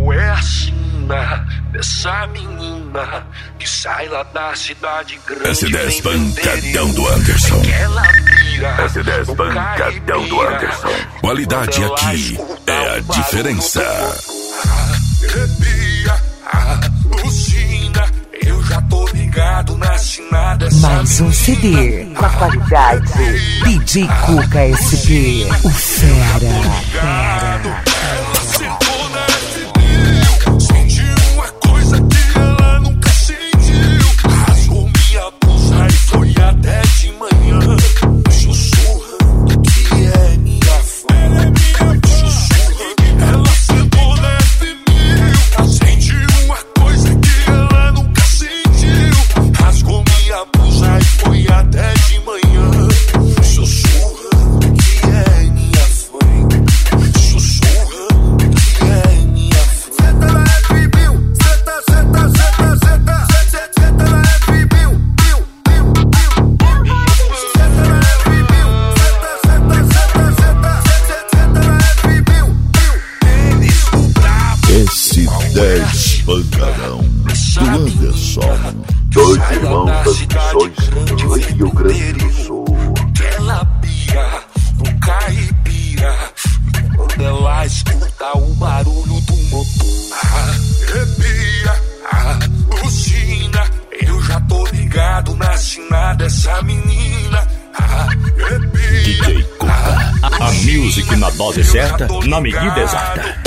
Qual é a sina dessa menina que sai lá da cidade grande? S10 pancadão do Anderson. S10 pancadão do Anderson. Qualidade aqui é a diferença. Arrepia, alucina, eu já tô ligado na sina dessa Mais um CD com a qualidade DJ Cuca SP, o fera. S10 pancadão do Anderson. Dois irmãos das missões do Rio Grande do Sul. Aquela pia do caipira, quando ela escuta o barulho do motor, arrepia, alucina, eu já tô ligado na sina dessa menina. DJ Cuca, a music na dose certa, na medida exata.